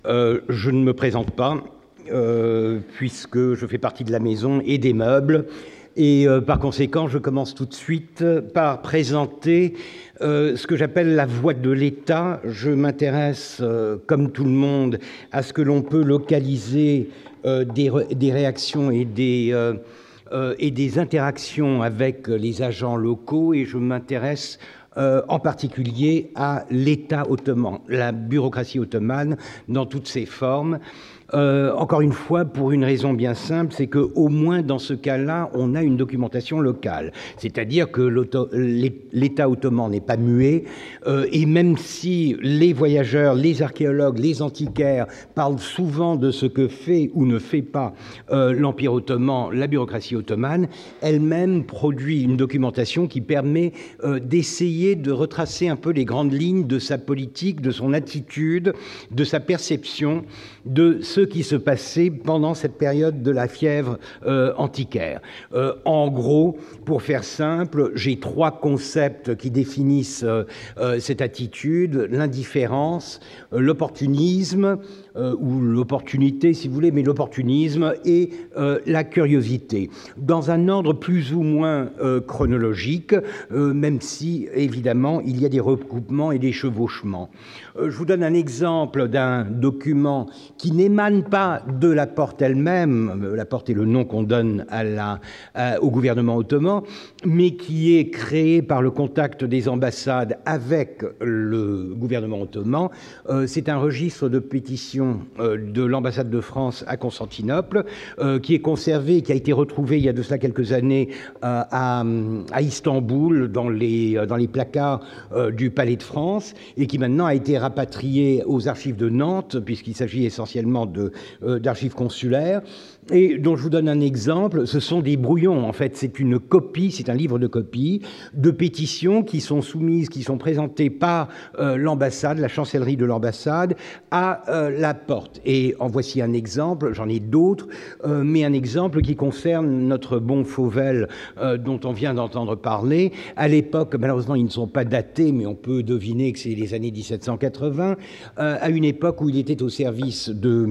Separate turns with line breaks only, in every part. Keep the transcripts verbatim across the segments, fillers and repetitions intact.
Euh, je ne me présente pas, euh, puisque je fais partie de la maison et des meubles, et euh, par conséquent, je commence tout de suite par présenter euh, ce que j'appelle la voix de l'État. Je m'intéresse, euh, comme tout le monde, à ce que l'on peut localiser euh, des, des réactions et des... Euh, euh, et des interactions avec les agents locaux, et je m'intéresse Euh, en particulier à l'État ottoman, la bureaucratie ottomane dans toutes ses formes. Euh, encore une fois, pour une raison bien simple, c'est qu'au moins dans ce cas-là, on a une documentation locale. C'est-à-dire que l'État ottoman n'est pas muet, euh, et même si les voyageurs, les archéologues, les antiquaires parlent souvent de ce que fait ou ne fait pas euh, l'Empire ottoman, la bureaucratie ottomane, elle-même produit une documentation qui permet euh, d'essayer de retracer un peu les grandes lignes de sa politique, de son attitude, de sa perception, de ce qui se passait pendant cette période de la fièvre euh, antiquaire. Euh, en gros, pour faire simple, j'ai trois concepts qui définissent euh, euh, cette attitude: l'indifférence, euh, l'opportunisme, Euh, ou l'opportunité, si vous voulez, mais l'opportunisme et euh, la curiosité, dans un ordre plus ou moins euh, chronologique, euh, même si, évidemment, il y a des recoupements et des chevauchements. Euh, je vous donne un exemple d'un document qui n'émane pas de la Porte elle-même. La Porte est le nom qu'on donne à la, à, au gouvernement ottoman, mais qui est créé par le contact des ambassades avec le gouvernement ottoman. Euh, c'est un registre de pétitions de l'ambassade de France à Constantinople, euh, qui est conservé, qui a été retrouvé il y a de cela quelques années euh, à, à Istanbul, dans les, dans les placards euh, du Palais de France, et qui maintenant a été rapatrié aux archives de Nantes, puisqu'il s'agit essentiellement de, euh, d'archives consulaires, et dont je vous donne un exemple. Ce sont des brouillons, en fait. C'est une copie, c'est un livre de copies, de pétitions qui sont soumises, qui sont présentées par euh, l'ambassade, la chancellerie de l'ambassade, à euh, la Porte. Et en voici un exemple, j'en ai d'autres, euh, mais un exemple qui concerne notre bon Fauvel, euh, dont on vient d'entendre parler. À l'époque, malheureusement, ils ne sont pas datés, mais on peut deviner que c'est les années dix-sept cent quatre-vingts, euh, à une époque où il était au service de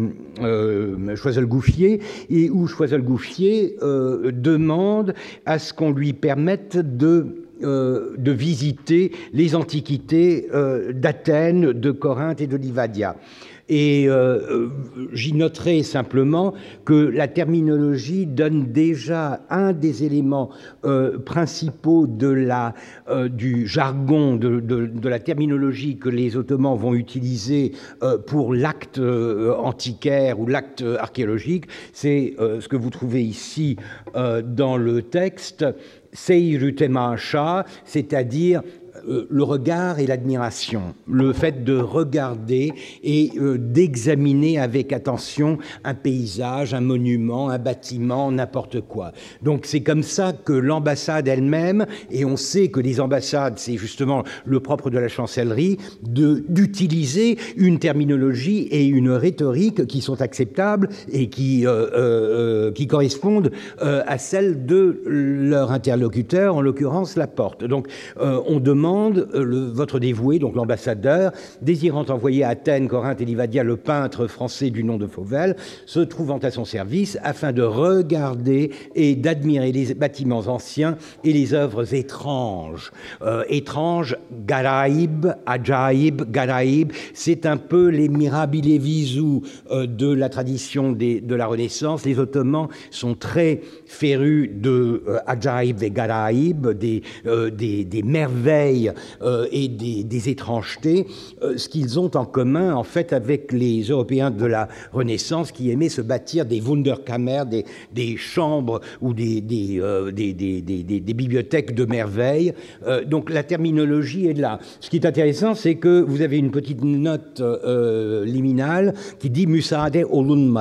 euh, Choiseul-Gouffier, et où Choiseul-Gouffier euh, demande à ce qu'on lui permette de Euh, de visiter les antiquités euh, d'Athènes, de Corinthe et de Livadia. Et euh, j'y noterai simplement que la terminologie donne déjà un des éléments euh, principaux de la, euh, du jargon, de, de, de la terminologie que les Ottomans vont utiliser euh, pour l'acte euh, antiquaire ou l'acte archéologique. C'est euh, ce que vous trouvez ici euh, dans le texte, Seyru Temaşa, c'est-à-dire euh, le regard et l'admiration, le fait de regarder et euh, d'examiner avec attention un paysage, un monument, un bâtiment, n'importe quoi. Donc c'est comme ça que l'ambassade elle-même, et on sait que les ambassades, c'est justement le propre de la chancellerie, de, d'utiliser une terminologie et une rhétorique qui sont acceptables et qui, euh, euh, qui correspondent euh, à celles de leur interlocuteur, en l'occurrence la Porte. Donc euh, on demande le, votre dévoué, donc l'ambassadeur, désirant envoyer à Athènes, Corinthe et Livadia le peintre français du nom de Fauvel, se trouvant à son service afin de regarder et d'admirer les bâtiments anciens et les œuvres étranges. Euh, étranges, garaïb, ajaïb, garaïb, c'est un peu les mirabile visu euh, de la tradition des, de la Renaissance. Les Ottomans sont très férus de euh, ajaïb et garaïb, des, euh, des, des merveilles Euh, et des, des étrangetés, euh, ce qu'ils ont en commun, en fait, avec les Européens de la Renaissance qui aimaient se bâtir des Wunderkammer, des, des chambres ou des, des, euh, des, des, des, des, des bibliothèques de merveilles. Euh, donc la terminologie est là. Ce qui est intéressant, c'est que vous avez une petite note euh, liminale qui dit « Müsaade olunmadı »,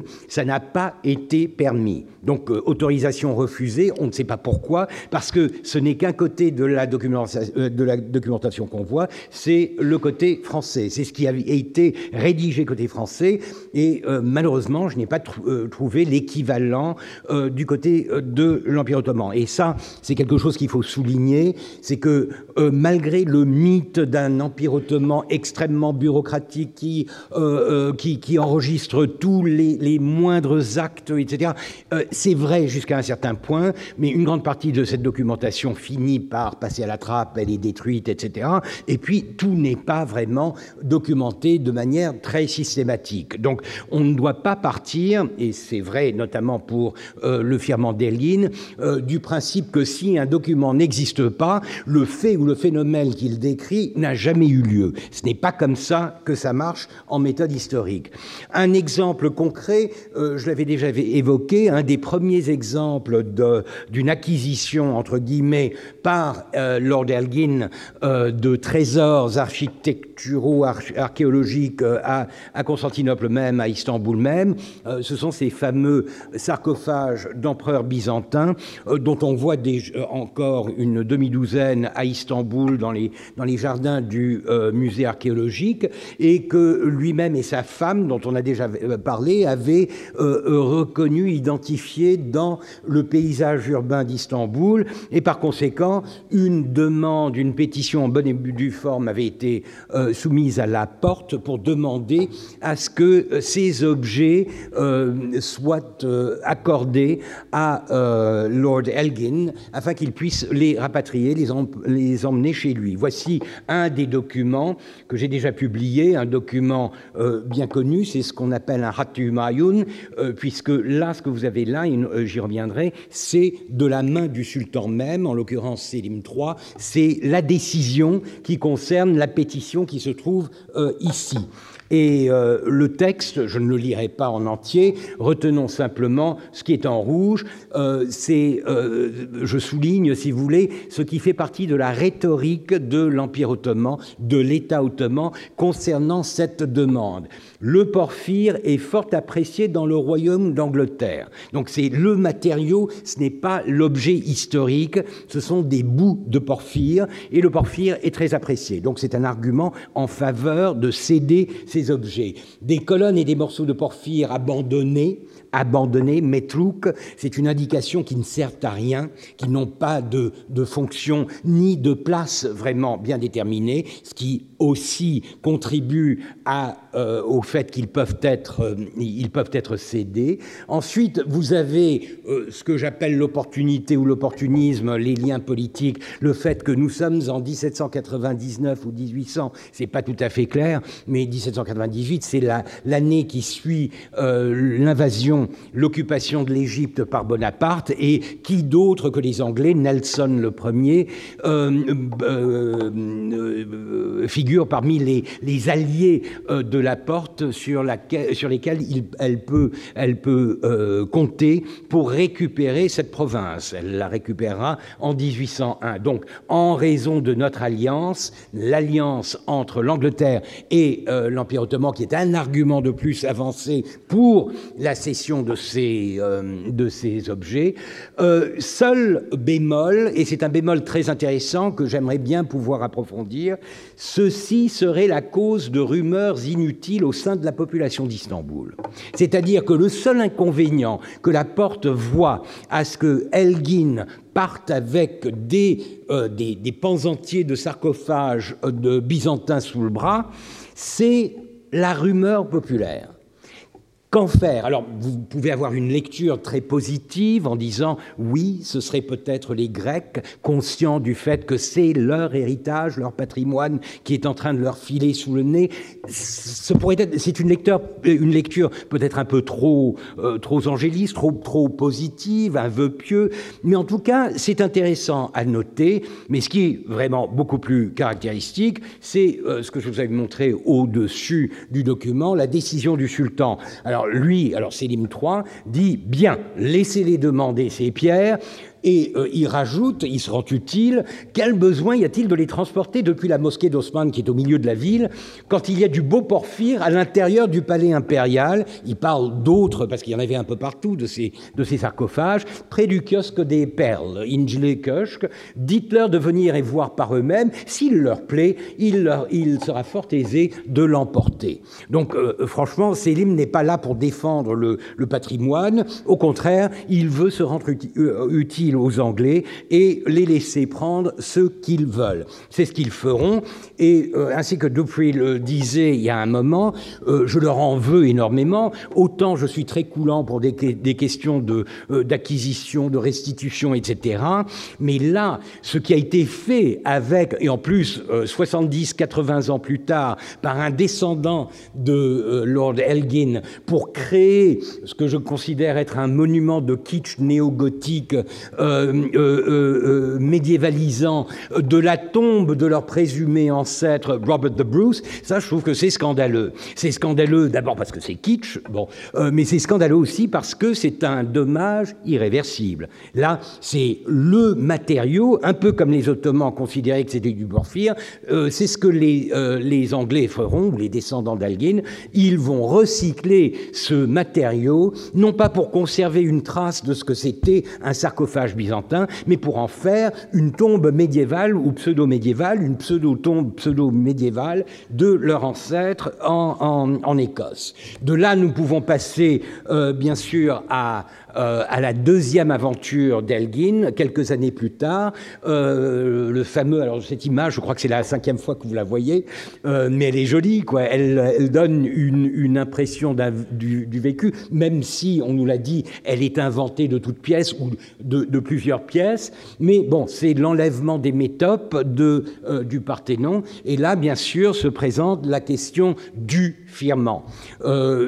ça n'a pas été permis. Donc euh, autorisation refusée, on ne sait pas pourquoi, parce que ce n'est qu'un côté de la documentation, de la documentation qu'on voit, c'est le côté français. C'est ce qui a été rédigé côté français, et euh, malheureusement, je n'ai pas tr euh, trouvé l'équivalent euh, du côté de l'Empire ottoman. Et ça, c'est quelque chose qu'il faut souligner, c'est que euh, malgré le mythe d'un Empire ottoman extrêmement bureaucratique qui, euh, euh, qui, qui enregistre tous les, les moindres actes, et cetera, euh, c'est vrai jusqu'à un certain point, mais une grande partie de cette documentation finit par passer à la trappe, elle est détruite, et cetera. Et puis, tout n'est pas vraiment documenté de manière très systématique. Donc, on ne doit pas partir, et c'est vrai notamment pour euh, le firmament d'Elgin, euh, du principe que si un document n'existe pas, le fait ou le phénomène qu'il décrit n'a jamais eu lieu. Ce n'est pas comme ça que ça marche en méthode historique. Un exemple concret, euh, je l'avais déjà évoqué, un des premiers exemples d'une acquisition, entre guillemets, par euh, Lord Elgin euh, de trésors architecturaux, arch archéologiques euh, à, à Constantinople même, à Istanbul même, euh, ce sont ces fameux sarcophages d'empereurs byzantins euh, dont on voit des, euh, encore une demi-douzaine à Istanbul dans les, dans les jardins du euh, musée archéologique, et que lui-même et sa femme, dont on a déjà parlé, avaient euh, reconnu, identifié dans le paysage urbain d'Istanbul, et par conséquent, une demande, une pétition en bonne et due forme avait été euh, soumise à la porte pour demander à ce que ces objets euh, soient euh, accordés à euh, Lord Elgin afin qu'il puisse les rapatrier, les, em les emmener chez lui. Voici un des documents que j'ai déjà publié, un document euh, bien connu, c'est ce qu'on appelle un Hatu Mayun, euh, puisque là, ce que vous avez là, euh, j'y reviendrai, c'est de la main du sultan même, en l'occurrence Sélim trois, c'est la décision qui concerne la pétition qui se trouve euh, ici. Et euh, le texte, je ne le lirai pas en entier, retenons simplement ce qui est en rouge. Euh, c'est, euh, je souligne, si vous voulez, ce qui fait partie de la rhétorique de l'Empire ottoman, de l'État ottoman, concernant cette demande. Le porphyre est fort apprécié dans le royaume d'Angleterre. Donc c'est le matériau, ce n'est pas l'objet historique, ce sont des bouts de porphyre, et le porphyre est très apprécié. Donc c'est un argument en faveur de céder ces objets. Des colonnes et des morceaux de porphyre abandonnés, abandonnés, metrouk, c'est une indication qui ne sert à rien, qui n'ont pas de, de fonction ni de place vraiment bien déterminée, ce qui aussi contribue à, euh, au fait qu'ils peuvent être, euh, ils peuvent être cédés. Ensuite, vous avez euh, ce que j'appelle l'opportunité ou l'opportunisme, les liens politiques, le fait que nous sommes en mille sept cent quatre-vingt-dix-neuf ou mille huit cents, c'est pas tout à fait clair, mais mille sept cent quatre-vingt-dix-huit, c'est l'année la, qui suit euh, l'invasion, l'occupation de l'Égypte par Bonaparte, et qui d'autre que les Anglais, Nelson le premier, euh, euh, euh, figure parmi les, les alliés euh, de la Porte sur, laquelle, sur lesquels il, elle peut, elle peut euh, compter pour récupérer cette province. Elle la récupérera en mille huit cent un. Donc, en raison de notre alliance, l'alliance entre l'Angleterre et euh, l'Empire ottoman, qui est un argument de plus avancé pour la cession de ces, euh, de ces objets, euh, seul bémol, et c'est un bémol très intéressant que j'aimerais bien pouvoir approfondir, ceci serait la cause de rumeurs inutiles au sein de la population d'Istanbul. C'est-à-dire que le seul inconvénient que la Porte voit à ce que Elgin parte avec des, euh, des, des pans entiers de sarcophages de byzantins sous le bras, c'est la rumeur populaire. Qu'en faire? Alors, vous pouvez avoir une lecture très positive en disant « oui, ce serait peut-être les Grecs conscients du fait que c'est leur héritage, leur patrimoine qui est en train de leur filer sous le nez ». Ce pourrait être, c'est une lecture, une lecture peut-être un peu trop, euh, trop angéliste, trop, trop positive, un vœu pieux, mais en tout cas, c'est intéressant à noter. Mais ce qui est vraiment beaucoup plus caractéristique, c'est euh, ce que je vous avais montré au-dessus du document, la décision du sultan. Alors, lui, alors Sélim trois, dit « Bien, laissez-les demander ces pierres, Et euh, il rajoute, il se rend utile, quel besoin y a-t-il de les transporter depuis la mosquée d'Osman, qui est au milieu de la ville, quand il y a du beau porphyre à l'intérieur du palais impérial. Il parle d'autres, parce qu'il y en avait un peu partout, de ces, de ces sarcophages, près du kiosque des perles, Injle Köşk. Dites-leur de venir et voir par eux-mêmes. S'il leur plaît, il, leur, il sera fort aisé de l'emporter. Donc, euh, franchement, Selim n'est pas là pour défendre le, le patrimoine. Au contraire, il veut se rendre uti- euh, utile aux Anglais et les laisser prendre ce qu'ils veulent. C'est ce qu'ils feront. Et euh, ainsi que Duffield le disait il y a un moment, euh, je leur en veux énormément. Autant je suis très coulant pour des, des questions de, euh, d'acquisition, de restitution, et cetera. Mais là, ce qui a été fait avec, et en plus, euh, soixante-dix, quatre-vingts ans plus tard, par un descendant de euh, Lord Elgin, pour créer ce que je considère être un monument de kitsch néo-gothique, Euh, euh, euh, médiévalisant de la tombe de leur présumé ancêtre Robert the Bruce, ça je trouve que c'est scandaleux. C'est scandaleux d'abord parce que c'est kitsch, bon, euh, mais c'est scandaleux aussi parce que c'est un dommage irréversible. Là, c'est le matériau, un peu comme les Ottomans considéraient que c'était du porphyre, euh, c'est ce que les, euh, les Anglais feront, ou les descendants d'Elgin, ils vont recycler ce matériau, non pas pour conserver une trace de ce que c'était un sarcophage byzantin, mais pour en faire une tombe médiévale ou pseudo-médiévale, une pseudo-tombe pseudo-médiévale de leur ancêtre en, en, en Écosse. De là, nous pouvons passer, euh, bien sûr, à, euh, à la deuxième aventure d'Elgin, quelques années plus tard, euh, le fameux, alors cette image, je crois que c'est la cinquième fois que vous la voyez, euh, mais elle est jolie, quoi. Elle, elle donne une, une impression du, du vécu, même si, on nous l'a dit, elle est inventée de toutes pièces, ou de, de plusieurs pièces, mais bon, c'est l'enlèvement des métopes de, euh, du Parthénon, et là, bien sûr, se présente la question du firmament. Euh,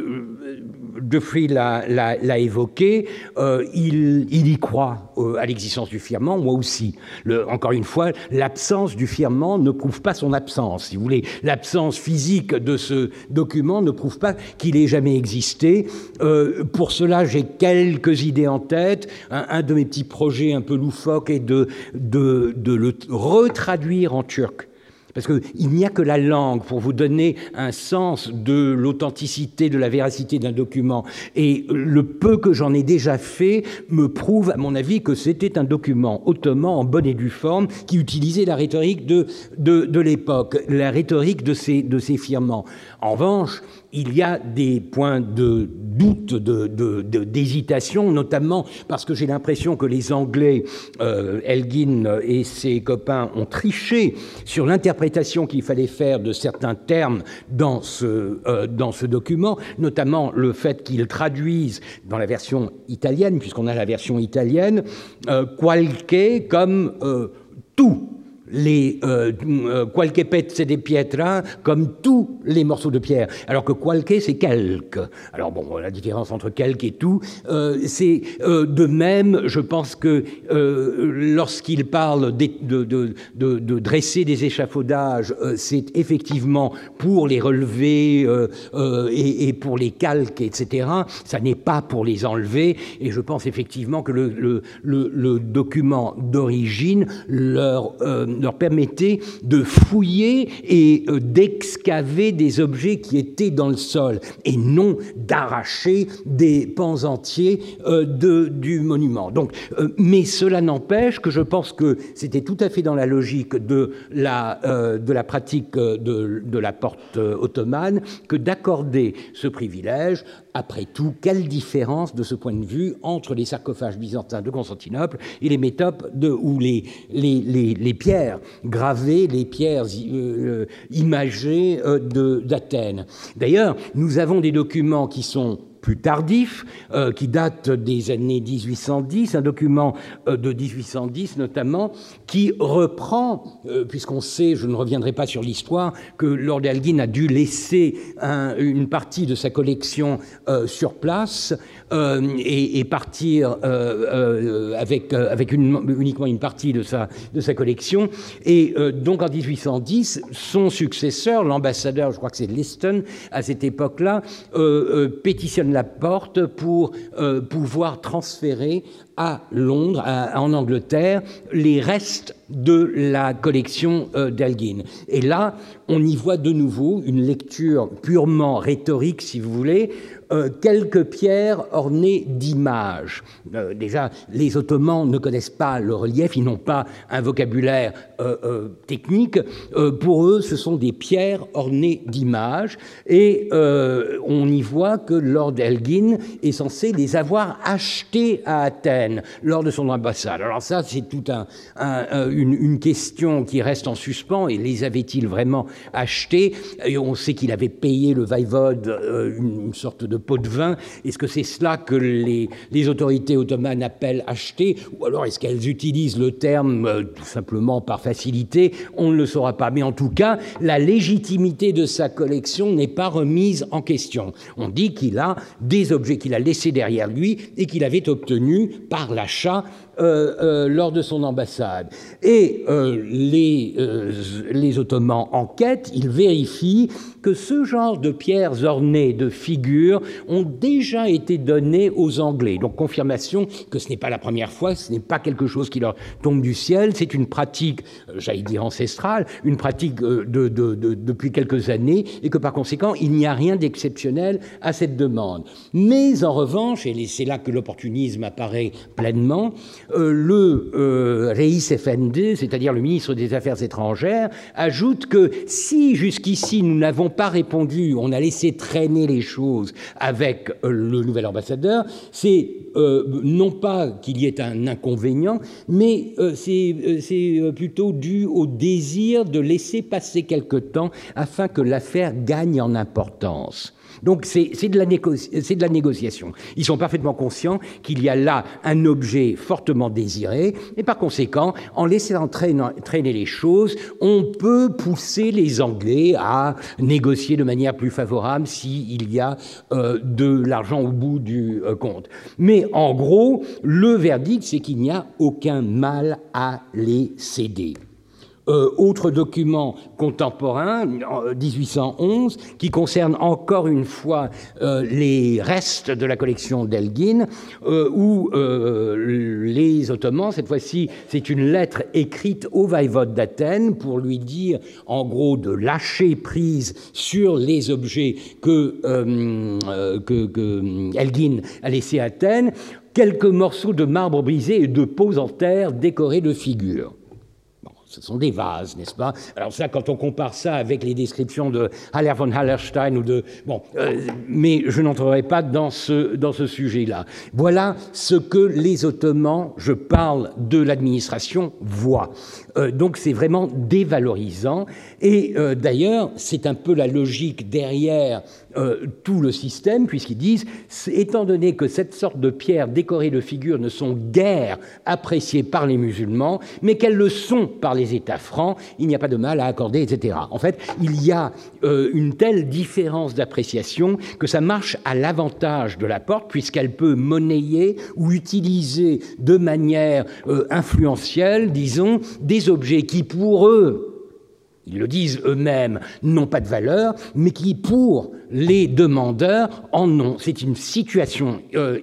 Duffield l'a, l'a, l'a évoqué, euh, il, il y croit euh, à l'existence du firmament, moi aussi. Le, encore une fois, l'absence du firmament ne prouve pas son absence, si vous voulez. L'absence physique de ce document ne prouve pas qu'il ait jamais existé. Euh, pour cela, j'ai quelques idées en tête. Un, un de mes petits projets un peu loufoques est de, de, de le retraduire en turc. Parce qu'il n'y a que la langue pour vous donner un sens de l'authenticité, de la véracité d'un document. Et le peu que j'en ai déjà fait me prouve, à mon avis, que c'était un document ottoman en bonne et due forme qui utilisait la rhétorique de, de, de l'époque, la rhétorique de ces, de ces firmaments. En revanche, il y a des points de doute, de, de, de, d'hésitation, notamment parce que j'ai l'impression que les Anglais, euh, Elgin et ses copains, ont triché sur l'interprétation qu'il fallait faire de certains termes dans ce, euh, dans ce document, notamment le fait qu'ils traduisent dans la version italienne, puisqu'on a la version italienne, euh, qualche comme euh, tout. Les euh, qualche pezze di pietra, comme tous les morceaux de pierre, alors que qualche c'est quelque. Alors bon, la différence entre quelque et tout, euh, c'est euh, de même. Je pense que euh, lorsqu'il parle de, de, de, de, de dresser des échafaudages, euh, c'est effectivement pour les relever euh, euh, et, et pour les calques, et cetera. Ça n'est pas pour les enlever. Et je pense effectivement que le, le, le, le document d'origine leur euh, leur permettait de fouiller et euh, d'excaver des objets qui étaient dans le sol et non d'arracher des pans entiers euh, de, du monument. Donc, euh, mais cela n'empêche que je pense que c'était tout à fait dans la logique de la, euh, de la pratique de, de la porte ottomane que d'accorder ce privilège. Après tout, quelle différence de ce point de vue entre les sarcophages byzantins de Constantinople et les métopes de, ou les, les, les, les pierres gravées, les pierres euh, imagées euh, de, d'Athènes. D'ailleurs, nous avons des documents qui sont plus tardif, euh, qui date des années dix-huit cent dix, un document euh, de dix-huit cent dix notamment, qui reprend, euh, puisqu'on sait, je ne reviendrai pas sur l'histoire, que Lord Elgin a dû laisser un, une partie de sa collection euh, sur place euh, et, et partir euh, euh, avec, euh, avec une, uniquement une partie de sa, de sa collection. Et euh, donc en dix-huit cent dix, son successeur, l'ambassadeur, je crois que c'est Liston, à cette époque-là, euh, euh, pétitionne Laporte pour euh, pouvoir transférer à Londres, à, en Angleterre, les restes de la collection euh, d'Elgin. Et là, on y voit de nouveau une lecture purement rhétorique, si vous voulez, euh, quelques pierres ornées d'images. Euh, déjà, les Ottomans ne connaissent pas le relief, ils n'ont pas un vocabulaire euh, euh, technique. Euh, pour eux, ce sont des pierres ornées d'images. Et euh, on y voit que Lord Elgin est censé les avoir achetées à Athènes lors de son ambassade. Alors ça, c'est tout un, un, une, une question qui reste en suspens. Et les avait-il vraiment achetés? Et on sait qu'il avait payé le voïvode euh, une, une sorte de pot de vin. Est-ce que c'est cela que les, les autorités ottomanes appellent acheter? Ou alors est-ce qu'elles utilisent le terme euh, tout simplement par facilité? On ne le saura pas. Mais en tout cas, la légitimité de sa collection n'est pas remise en question. On dit qu'il a des objets qu'il a laissés derrière lui et qu'il avait obtenus par l'achat euh, euh, lors de son ambassade. Et euh, les, euh, les Ottomans enquêtent, ils vérifient que ce genre de pierres ornées de figures ont déjà été données aux Anglais. Donc confirmation que ce n'est pas la première fois, ce n'est pas quelque chose qui leur tombe du ciel, c'est une pratique, j'allais dire ancestrale, une pratique de, de, de, depuis quelques années, et que par conséquent, il n'y a rien d'exceptionnel à cette demande. Mais en revanche, et c'est là que l'opportunisme apparaît pleinement, euh, le euh, Reis Effendi, c'est-à-dire le ministre des Affaires étrangères, ajoute que si jusqu'ici nous n'avons pas répondu, on a laissé traîner les choses avec euh, le nouvel ambassadeur, c'est euh, non pas qu'il y ait un inconvénient, mais euh, c'est euh, plutôt dû au désir de laisser passer quelque temps afin que l'affaire gagne en importance. Donc c'est de, de la négociation. Ils sont parfaitement conscients qu'il y a là un objet fortement désiré, et par conséquent, en laissant traîner, traîner les choses, on peut pousser les Anglais à négocier de manière plus favorable s'il y a euh, de l'argent au bout du euh, compte. Mais en gros, le verdict, c'est qu'il n'y a aucun mal à les céder. Euh, autre document contemporain, dix-huit cent onze, qui concerne encore une fois euh, les restes de la collection d'Elgin, euh, où euh, les Ottomans, cette fois-ci, c'est une lettre écrite au voïvode d'Athènes pour lui dire, en gros, de lâcher prise sur les objets que, euh, que, que Elgin a laissés à Athènes, quelques morceaux de marbre brisé et de peaux en terre décorés de figures. Ce sont des vases, n'est-ce pas? Alors ça, quand on compare ça avec les descriptions de Haller von Hallerstein ou de... Bon, euh, mais je n'entrerai pas dans ce, dans ce sujet-là. Voilà ce que les Ottomans, je parle de l'administration, voient. Euh, donc c'est vraiment dévalorisant. Et euh, d'ailleurs, c'est un peu la logique derrière euh, tout le système, puisqu'ils disent, étant donné que cette sorte de pierres décorées de figures ne sont guère appréciées par les musulmans, mais qu'elles le sont par les États francs, il n'y a pas de mal à accorder, et cetera. En fait, il y a euh, une telle différence d'appréciation que ça marche à l'avantage de Laporte, puisqu'elle peut monnayer ou utiliser de manière euh, influentielle, disons, des objets qui, pour eux, ils le disent eux-mêmes, n'ont pas de valeur, mais qui, pour les demandeurs, en ont. C'est une situation euh,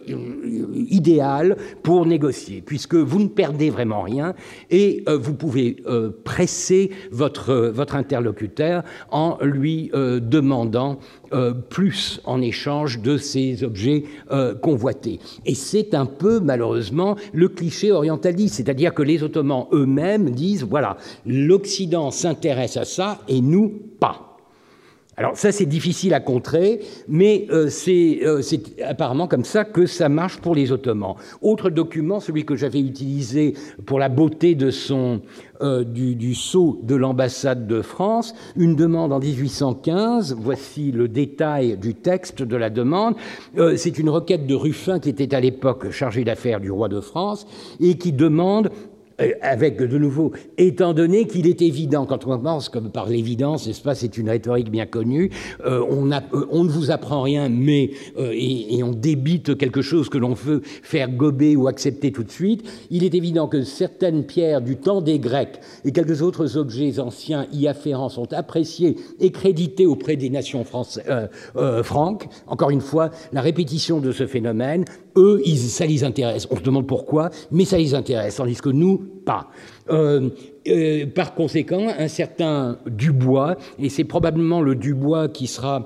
idéale pour négocier, puisque vous ne perdez vraiment rien et euh, vous pouvez euh, presser votre, votre interlocuteur en lui euh, demandant euh, plus en échange de ces objets euh, convoités. Et c'est un peu, malheureusement, le cliché orientaliste, c'est-à-dire que les Ottomans eux-mêmes disent, voilà, l'Occident s'intéresse à ça et nous pas. Alors ça, c'est difficile à contrer, mais euh, c'est euh, apparemment comme ça que ça marche pour les Ottomans. Autre document, celui que j'avais utilisé pour la beauté de son, euh, du, du sceau de l'ambassade de France, une demande en dix-huit cent quinze, voici le détail du texte de la demande. Euh, c'est une requête de Ruffin qui était à l'époque chargé d'affaires du roi de France et qui demande avec de nouveau, étant donné qu'il est évident, quand on pense comme par l'évidence, n'est-ce pas, c'est une rhétorique bien connue, euh, on, a, euh, on ne vous apprend rien, mais euh, et, et on débite quelque chose que l'on veut faire gober ou accepter tout de suite. Il est évident que certaines pierres du temps des Grecs et quelques autres objets anciens y afférents sont appréciés et crédités auprès des nations françaises, euh, euh, franques. Encore une fois, la répétition de ce phénomène, eux, ils, ça les intéresse. On se demande pourquoi, mais ça les intéresse, tandis que nous, pas. Euh, euh, par conséquent, un certain Dubois, et c'est probablement le Dubois qui sera,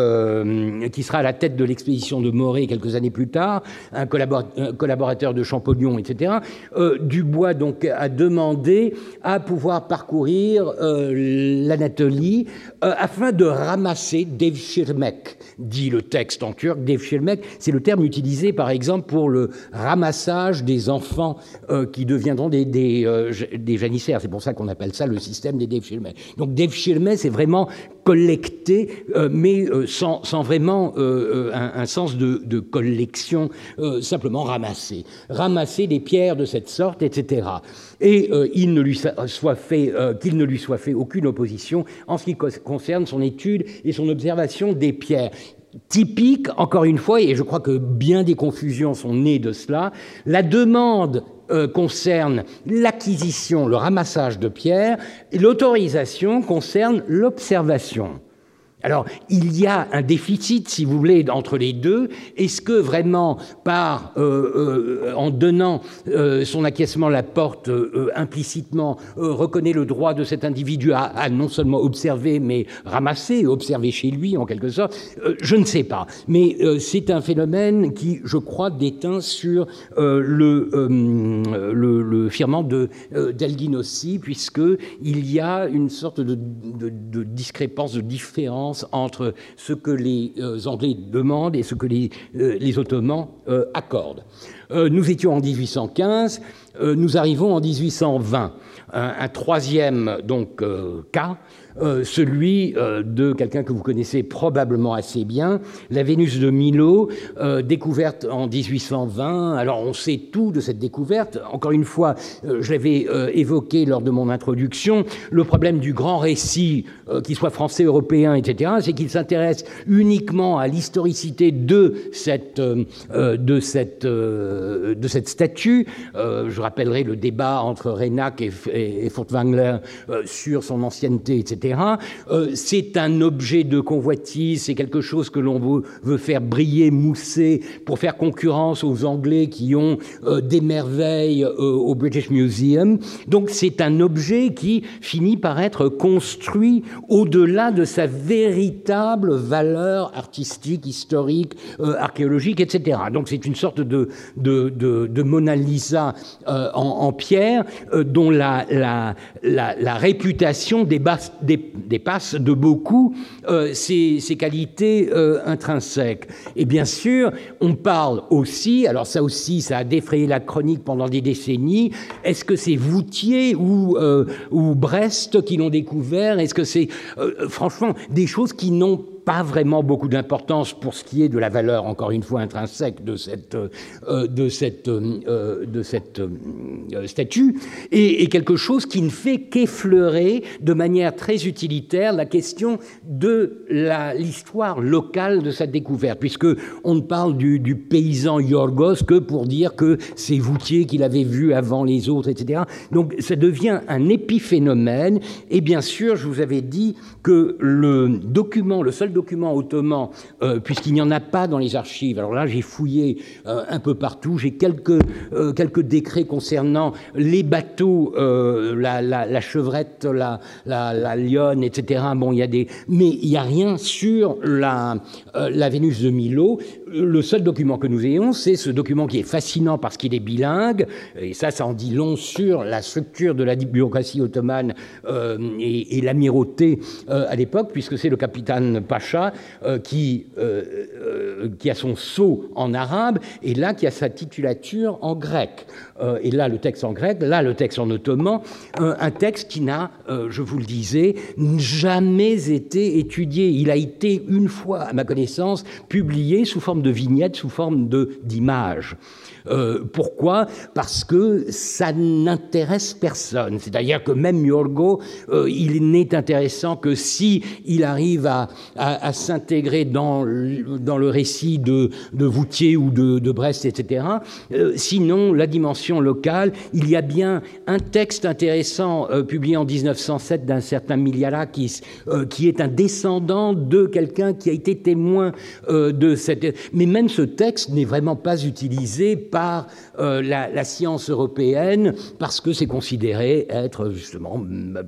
euh, qui sera à la tête de l'expédition de Morée quelques années plus tard, un, collabor un collaborateur de Champollion, et cetera. Euh, Dubois donc a demandé à pouvoir parcourir euh, l'Anatolie euh, afin de ramasser devşirmek, dit le texte en turc. Devşirmek, c'est le terme utilisé par exemple pour le ramassage des enfants euh, qui deviendront des, des, euh, des janissaires. C'est pour ça qu'on appelle ça le système des devşirmek. Donc devşirmek, c'est vraiment collecter, euh, mais euh, sans, sans vraiment euh, un, un sens de, de collection, euh, simplement ramasser. Ramasser des pierres de cette sorte, et cetera. Et euh, il ne lui soit fait, euh, qu'il ne lui soit fait aucune opposition en ce qui concerne son étude et son observation des pierres. Typique, encore une fois, et je crois que bien des confusions sont nées de cela, la demande euh, concerne l'acquisition, le ramassage de pierres, et l'autorisation concerne l'observation. Alors, il y a un déficit, si vous voulez, entre les deux. Est-ce que vraiment, par, euh, euh, en donnant euh, son acquiescement, la porte euh, implicitement euh, reconnaît le droit de cet individu à, à non seulement observer, mais ramasser, observer chez lui, en quelque sorte? euh, Je ne sais pas. Mais euh, c'est un phénomène qui, je crois, déteint sur euh, le, euh, le, le firmament de, euh, d'Elgin aussi, puisqu'il y a une sorte de, de, de discrépance, de différence entre ce que les euh, Anglais demandent et ce que les, euh, les Ottomans euh, accordent. Euh, nous étions en dix-huit cent quinze, euh, nous arrivons en dix-huit cent vingt. Un, un troisième donc, euh, cas, euh, celui euh, de quelqu'un que vous connaissez probablement assez bien, la Vénus de Milo, euh, découverte en dix-huit cent vingt. Alors on sait tout de cette découverte. Encore une fois, euh, je l'avais euh, évoqué lors de mon introduction, le problème du grand récit, euh, qu'il soit français, européen, et cetera, c'est qu'il s'intéresse uniquement à l'historicité de cette, euh, de cette, euh, de cette statue. Euh, je rappellerai le débat entre Reinach et, et, et Furtwängler euh, sur son ancienneté, et cetera. Euh, c'est un objet de convoitise, c'est quelque chose que l'on veut, veut faire briller, mousser, pour faire concurrence aux Anglais qui ont euh, des merveilles euh, au British Museum. Donc c'est un objet qui finit par être construit au-delà de sa véritable valeur artistique, historique, euh, archéologique, et cetera. Donc c'est une sorte de, de, de, de Mona Lisa euh, en, en pierre euh, dont la, la, la, la réputation dépasse, dépasse de beaucoup euh, ses, ses qualités euh, intrinsèques. Et bien sûr, on parle aussi, alors ça aussi, ça a défrayé la chronique pendant des décennies, est-ce que c'est Voutier ou, euh, ou Brest qui l'ont découvert? Est-ce que c'est, euh, franchement, des choses qui n'ont pas vraiment beaucoup d'importance pour ce qui est de la valeur, encore une fois, intrinsèque de cette, euh, de cette, euh, de cette euh, statue, et, et quelque chose qui ne fait qu'effleurer de manière très utilitaire la question de l'histoire locale de sa découverte, puisque on ne parle du, du paysan Yorgos que pour dire que c'est Voutier qui l'avait vu avant les autres, et cetera. Donc ça devient un épiphénomène, et bien sûr, je vous avais dit que le document, le seul document ottoman, euh, puisqu'il n'y en a pas dans les archives. Alors là, j'ai fouillé euh, un peu partout. J'ai quelques, euh, quelques décrets concernant les bateaux, euh, la, la, la chevrette, la, la, la lionne, et cetera. Bon, il y a des... Mais il n'y a rien sur la, euh, la Vénus de Milo. Le seul document que nous ayons, c'est ce document qui est fascinant parce qu'il est bilingue, et ça, ça en dit long sur la structure de la bureaucratie ottomane euh, et, et l'amirauté euh, à l'époque, puisque c'est le capitaine Pacha Pacha, euh, qui, euh, euh, qui a son sceau en arabe, et là qui a sa titulature en grec. Euh, et là le texte en grec, là le texte en ottoman, euh, un texte qui n'a, euh, je vous le disais, jamais été étudié. Il a été une fois, à ma connaissance, publié sous forme de vignettes, sous forme de, d'images. Euh, pourquoi ? Parce que ça n'intéresse personne. C'est-à-dire que même Yorgo, euh, il n'est intéressant que si il arrive à, à, à s'intégrer dans le, dans le récit de, de Voutier ou de, de Brest, et cetera. Euh, sinon, la dimension locale, il y a bien un texte intéressant euh, publié en dix-neuf cent sept d'un certain Miliarakis, euh, qui est un descendant de quelqu'un qui a été témoin euh, de cette... Mais même ce texte n'est vraiment pas utilisé par par euh, la, la science européenne, parce que c'est considéré être justement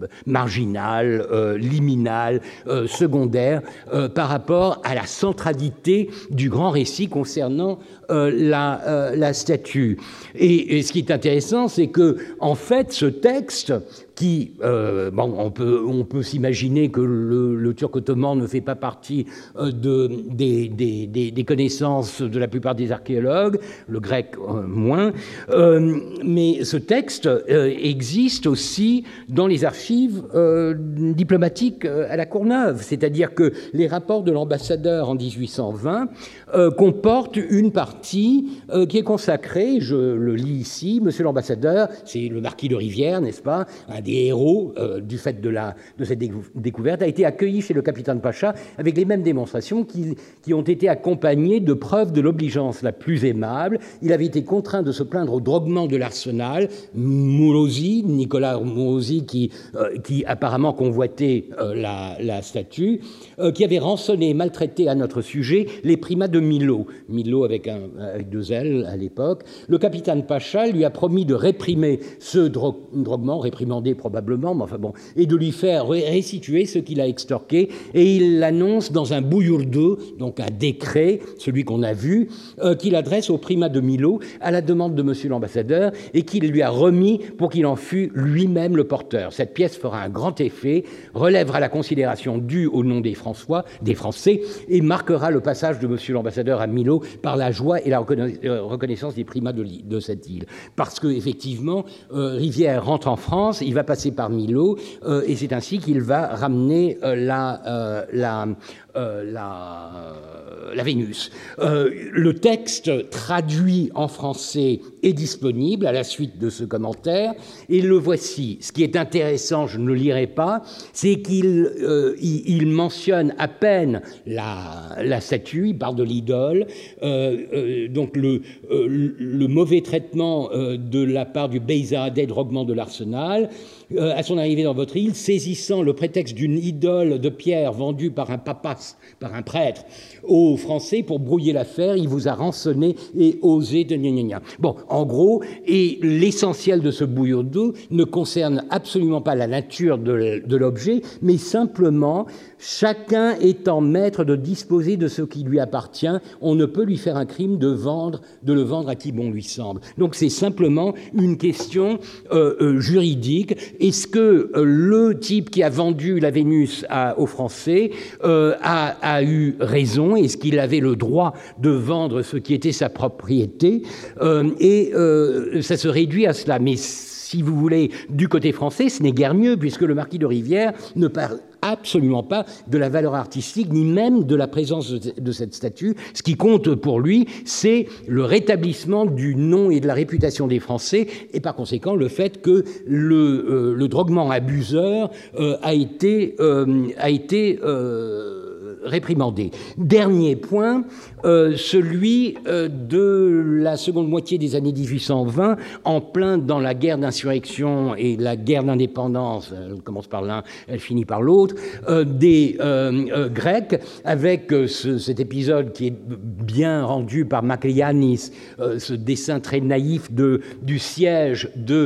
marginal, euh, liminal, euh, secondaire, euh, par rapport à la centralité du grand récit concernant euh, la, euh, la statue. Et, et ce qui est intéressant, c'est que, en fait, ce texte qui, euh, bon, on peut, on peut s'imaginer que le, le turc ottoman ne fait pas partie euh, de, des, des, des, des connaissances de la plupart des archéologues, le grec euh, moins, euh, mais ce texte euh, existe aussi dans les archives euh, diplomatiques à la Courneuve, c'est-à-dire que les rapports de l'ambassadeur en dix-huit cent vingt euh, comportent une partie euh, qui est consacrée, je le lis ici, monsieur l'ambassadeur, c'est le marquis de Rivière, n'est-ce pas, un des héros euh, du fait de, la, de cette découverte, a été accueilli chez le capitaine Pacha avec les mêmes démonstrations qui, qui ont été accompagnées de preuves de l'obligeance la plus aimable. Il avait été contraint de se plaindre au droguement de l'arsenal. Mourosi, Nicolas Mourosi, qui, euh, qui apparemment convoitait euh, la, la statue, euh, qui avait rançonné et maltraité à notre sujet les primats de Milo. Milo avec, un, avec deux L à l'époque. Le capitaine Pacha lui a promis de réprimer ce dro- droguement, réprimandé probablement, mais enfin bon, et de lui faire restituer ce qu'il a extorqué, et il l'annonce dans un bouillourdeux, donc un décret, celui qu'on a vu, euh, qu'il adresse au primat de Milo à la demande de monsieur l'ambassadeur, et qu'il lui a remis pour qu'il en fût lui-même le porteur. Cette pièce fera un grand effet, relèvera la considération due au nom des François, des Français, et marquera le passage de monsieur l'ambassadeur à Milo par la joie et la reconnaissance des primats de, de cette île. Parce que effectivement, euh, Rivière rentre en France, il va passer par Milo, euh, et c'est ainsi qu'il va ramener euh, la, euh, la, euh, la, euh, la Vénus. Euh, le texte traduit en français est disponible à la suite de ce commentaire, et le voici. Ce qui est intéressant, je ne le lirai pas, c'est qu'il euh, il, il mentionne à peine la, la statue, il parle de l'idole, euh, euh, donc le, euh, le mauvais traitement euh, de la part du Beyzadeh droguement de l'Arsenal, euh, à son arrivée dans votre île, saisissant le prétexte d'une idole de pierre vendue par un papas, par un prêtre, aux Français pour brouiller l'affaire, il vous a rançonné et osé de gna gna gna. Bon, en gros, et l'essentiel de ce bouillourdeux ne concerne absolument pas la nature de, de l'objet, mais simplement chacun étant maître de disposer de ce qui lui appartient, on ne peut lui faire un crime de vendre, de le vendre à qui bon lui semble. Donc c'est simplement une question euh, euh, juridique. Est-ce que euh, le type qui a vendu la Vénus à, aux Français euh, a, a eu raison? Est-ce qu'il avait le droit de vendre ce qui était sa propriété? euh, Et euh, ça se réduit à cela. Mais si vous voulez, du côté français, ce n'est guère mieux, puisque le marquis de Rivière ne parle absolument pas de la valeur artistique, ni même de la présence de cette statue. Ce qui compte pour lui, c'est le rétablissement du nom et de la réputation des Français, et par conséquent le fait que le, euh, le droguement abuseur euh, a été, euh, a été euh, réprimandé. Dernier point, euh, celui euh, de la seconde moitié des années dix-huit cent vingt, en plein dans la guerre d'insurrection et la guerre d'indépendance, elle commence par l'un, elle finit par l'autre, euh, des euh, euh, Grecs, avec euh, ce, cet épisode qui est bien rendu par Maklianis, euh, ce dessin très naïf de, du siège de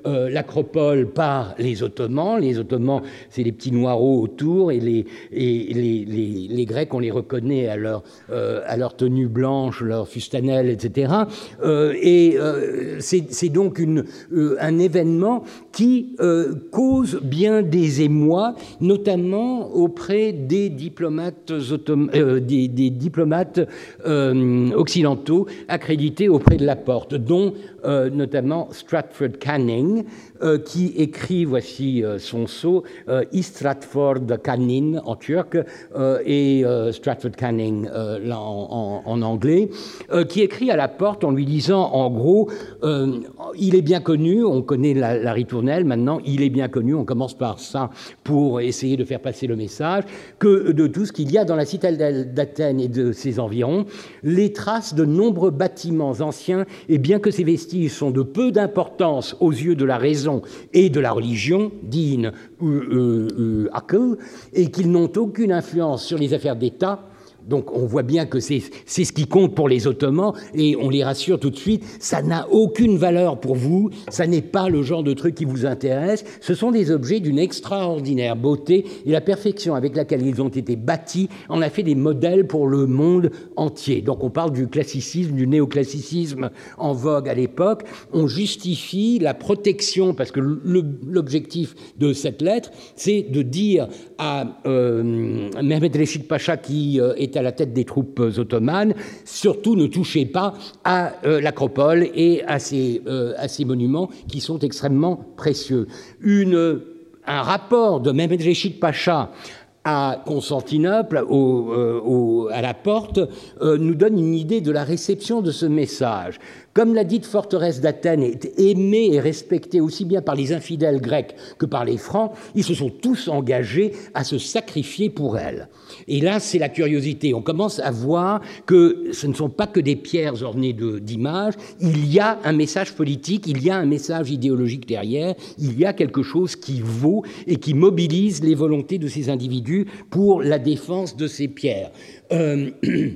euh, l'acropole par les Ottomans. Les Ottomans, c'est les petits noireaux autour, et les, et les, les, les Grecs, on les reconnaît à leur, euh, à leur tenue blanche, leur fustanelle, et cetera. Euh, et euh, c'est donc une, euh, un événement qui euh, cause bien des émois, notamment auprès des diplomates, euh, des, des diplomates euh, occidentaux accrédités auprès de la Porte, dont euh, notamment Stratford Canning, euh, qui écrit, voici euh, son sceau, euh, I Stratford Canning en turc euh, et euh, Stratford Canning euh, là, en, en, en anglais, euh, qui écrit à la Porte en lui disant, en gros, euh, il est bien connu, on connaît la, la ritournelle maintenant, il est bien connu, on commence par ça pour essayer de faire passer le message, que de tout ce qu'il y a dans la citadelle d'Athènes et de ses environs, les traces de nombreux bâtiments anciens, et bien que ces vestiges sont de peu d'importance aux yeux de la raison et de la religion, dit Haeckel, et qu'ils n'ont aucune influence sur les affaires d'État. Donc on voit bien que c'est ce qui compte pour les Ottomans, et on les rassure tout de suite, ça n'a aucune valeur pour vous, ça n'est pas le genre de truc qui vous intéresse, ce sont des objets d'une extraordinaire beauté, et la perfection avec laquelle ils ont été bâtis en a fait des modèles pour le monde entier. Donc on parle du classicisme, du néoclassicisme en vogue à l'époque, on justifie la protection, parce que l'objectif de cette lettre, c'est de dire à euh, Mehmed Reşid Pacha, qui euh, est à la tête des troupes ottomanes, surtout ne touchez pas à euh, l'acropole et à ces, euh, à ces monuments qui sont extrêmement précieux. Une, un rapport de Mehmed Reşid Pacha à Constantinople, au, euh, au, à la Porte, euh, nous donne une idée de la réception de ce message. Comme la dite forteresse d'Athènes est aimée et respectée aussi bien par les infidèles grecs que par les Francs, ils se sont tous engagés à se sacrifier pour elle. Et là, c'est la curiosité. On commence à voir que ce ne sont pas que des pierres ornées d'images, il y a un message politique, il y a un message idéologique derrière, il y a quelque chose qui vaut et qui mobilise les volontés de ces individus pour la défense de ces pierres. Euh,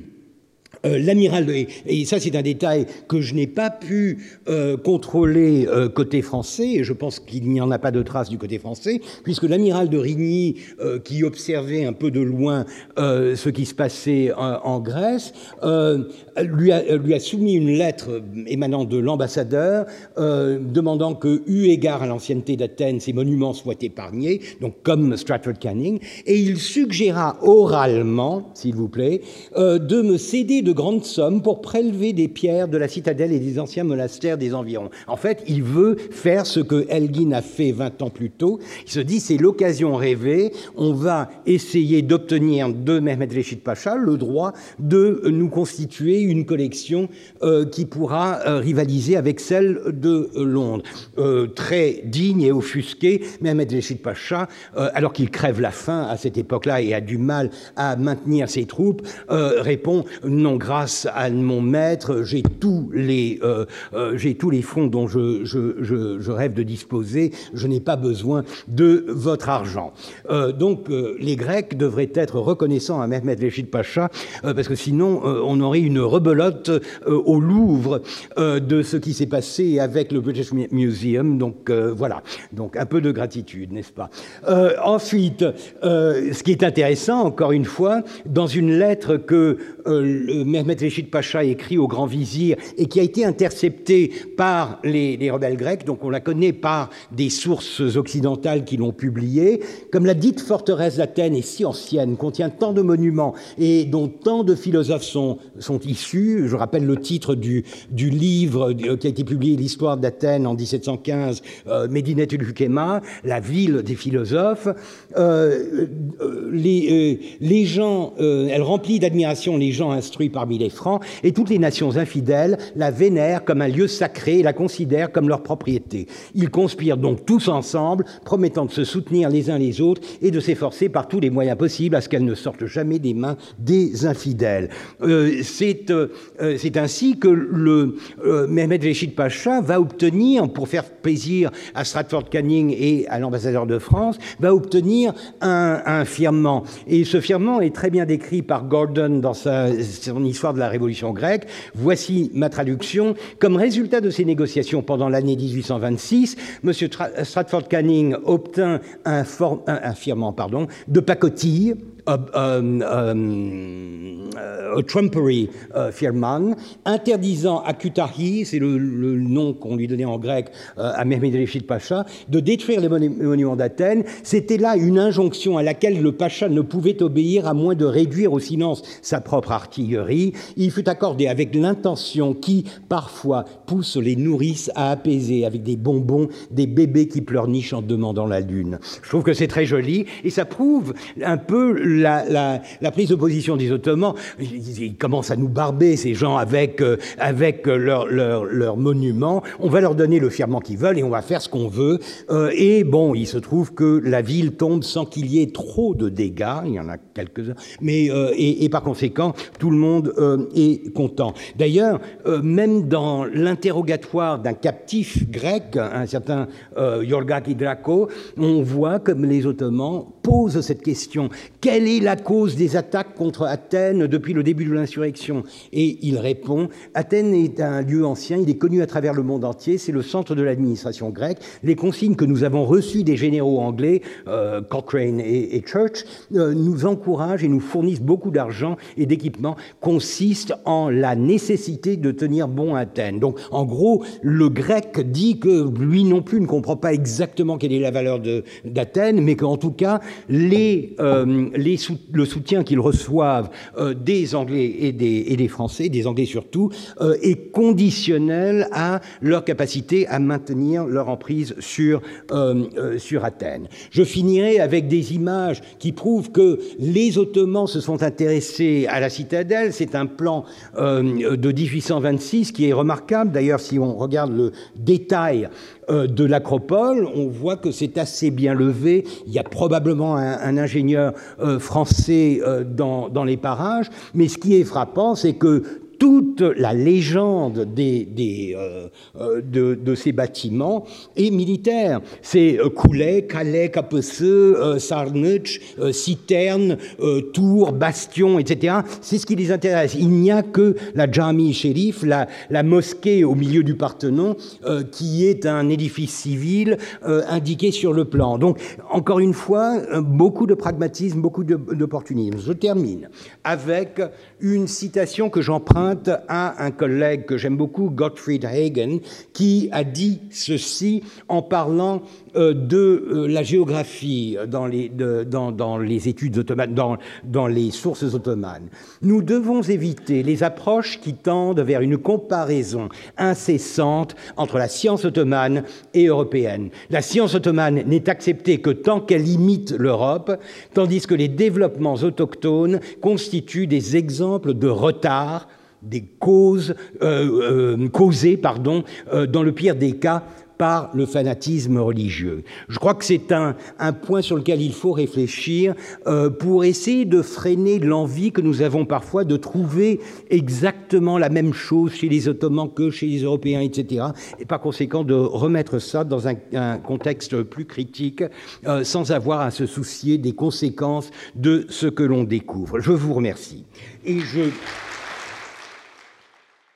Euh, l'amiral de... Et ça, c'est un détail que je n'ai pas pu euh, contrôler euh, côté français, et je pense qu'il n'y en a pas de trace du côté français, puisque l'amiral de Rigny, euh, qui observait un peu de loin euh, ce qui se passait en, en Grèce, euh, lui, a, lui a soumis une lettre émanant de l'ambassadeur, euh, demandant que, eu égard à l'ancienneté d'Athènes, ces monuments soient épargnés, donc comme Stratford Canning, et il suggéra oralement, s'il vous plaît, euh, de me céder de grandes sommes pour prélever des pierres de la citadelle et des anciens monastères des environs. En fait, il veut faire ce que Elgin a fait vingt ans plus tôt. Il se dit, c'est l'occasion rêvée, on va essayer d'obtenir de Mehmed Reşid Pacha le droit de nous constituer une collection euh, qui pourra euh, rivaliser avec celle de euh, Londres. Euh, très digne et offusqué, Mehmed Reşid Pacha, euh, alors qu'il crève la faim à cette époque-là et a du mal à maintenir ses troupes, euh, répond « Non, grâce à mon maître, j'ai tous les, euh, euh, j'ai tous les fonds dont je, je, je, je rêve de disposer, je n'ai pas besoin de votre argent. Euh, » Donc, euh, les Grecs devraient être reconnaissants à Mehmed Reşid Pacha, euh, parce que sinon, euh, on aurait une rebelote euh, au Louvre euh, de ce qui s'est passé avec le British Museum. Donc, euh, voilà. Donc, un peu de gratitude, n'est-ce pas? euh, Ensuite, euh, ce qui est intéressant, encore une fois, dans une lettre que euh, Mehmed Reşid Pacha écrit au grand vizir et qui a été interceptée par les, les rebelles grecs, donc on la connaît par des sources occidentales qui l'ont publiée. Comme la dite forteresse d'Athènes est si ancienne, contient tant de monuments et dont tant de philosophes sont, sont issus, je rappelle le titre du, du livre qui a été publié, l'histoire d'Athènes en dix-sept cent quinze, euh, Medinetul Hukema, la ville des philosophes, euh, les, euh, les gens, euh, elle remplit d'admiration les gens instruits parmi les Francs, et toutes les nations infidèles la vénèrent comme un lieu sacré et la considèrent comme leur propriété. Ils conspirent donc tous ensemble, promettant de se soutenir les uns les autres et de s'efforcer par tous les moyens possibles à ce qu'elle ne sorte jamais des mains des infidèles. Euh, c'est euh, c'est ainsi que le euh, Mehmed Reşid Pacha va obtenir, pour faire plaisir à Stratford Canning et à l'ambassadeur de France, va obtenir un, un firmament. Et ce firmament est très bien décrit par Gordon dans sa, son son histoire de la Révolution grecque. Voici ma traduction. Comme résultat de ces négociations pendant l'année mille huit cent vingt-six, M. Stratford Canning obtint un, for un, un firmament pardon, de pacotille, A, um, um, a trumpery uh, firman, interdisant à Kütahya, c'est le, le nom qu'on lui donnait en grec euh, à Mehmed Reşit Pacha, de détruire les monuments d'Athènes. C'était là une injonction à laquelle le Pacha ne pouvait obéir à moins de réduire au silence sa propre artillerie. Il fut accordé avec l'intention qui, parfois, pousse les nourrices à apaiser avec des bonbons des bébés qui pleurnichent en demandant la lune. Je trouve que c'est très joli et ça prouve un peu La, la, la prise de position des Ottomans. Ils, ils commencent à nous barber, ces gens, avec, euh, avec leurs leur, leur monuments. On va leur donner le firmament qu'ils veulent et on va faire ce qu'on veut. Euh, et bon, il se trouve que la ville tombe sans qu'il y ait trop de dégâts. Il y en a quelques-uns. Mais, euh, et, et par conséquent, tout le monde euh, est content. D'ailleurs, euh, même dans l'interrogatoire d'un captif grec, un certain euh, Yorgaki Draco, on voit comme les Ottomans posent cette question. Quelle est la cause des attaques contre Athènes depuis le début de l'insurrection? Et il répond, Athènes est un lieu ancien, il est connu à travers le monde entier, c'est le centre de l'administration grecque. Les consignes que nous avons reçues des généraux anglais, euh, Cochrane et, et Church, euh, nous encouragent et nous fournissent beaucoup d'argent et d'équipements, consistent en la nécessité de tenir bon à Athènes. Donc, en gros, le grec dit que lui non plus ne comprend pas exactement quelle est la valeur d'Athènes, mais qu'en tout cas, les... Euh, Les sou le soutien qu'ils reçoivent euh, des Anglais et des, et des Français, des Anglais surtout, euh, est conditionnel à leur capacité à maintenir leur emprise sur, euh, euh, sur Athènes. Je finirai avec des images qui prouvent que les Ottomans se sont intéressés à la citadelle. C'est un plan euh, de mille huit cent vingt-six qui est remarquable. D'ailleurs, si on regarde le détail euh, de l'acropole, on voit que c'est assez bien levé. Il y a probablement un, un ingénieur euh, français euh, dans, dans les parages, mais ce qui est frappant, c'est que toute la légende des, des, euh, euh, de, de ces bâtiments est militaire. C'est euh, Coulais, Calais, Capesseux, euh, Sarnutch, euh, Citernes, euh, Tours, Bastions, et cetera. C'est ce qui les intéresse. Il n'y a que la Jami Sherif, la, la mosquée au milieu du Parthénon, euh, qui est un édifice civil euh, indiqué sur le plan. Donc, encore une fois, beaucoup de pragmatisme, beaucoup d'opportunisme. Je termine avec une citation que j'emprunte à un collègue que j'aime beaucoup, Gottfried Hagen, qui a dit ceci en parlant euh, de euh, la géographie dans les, de, dans, dans les études ottomanes, dans, dans les sources ottomanes. Nous devons éviter les approches qui tendent vers une comparaison incessante entre la science ottomane et européenne. La science ottomane n'est acceptée que tant qu'elle imite l'Europe, tandis que les développements autochtones constituent des exemples de retard, des causes euh, euh, causées, pardon, euh, dans le pire des cas, par le fanatisme religieux. Je crois que c'est un, un point sur lequel il faut réfléchir euh, pour essayer de freiner l'envie que nous avons parfois de trouver exactement la même chose chez les Ottomans que chez les Européens, et cetera. Et par conséquent, de remettre ça dans un, un contexte plus critique, euh, sans avoir à se soucier des conséquences de ce que l'on découvre. Je vous remercie. Et je...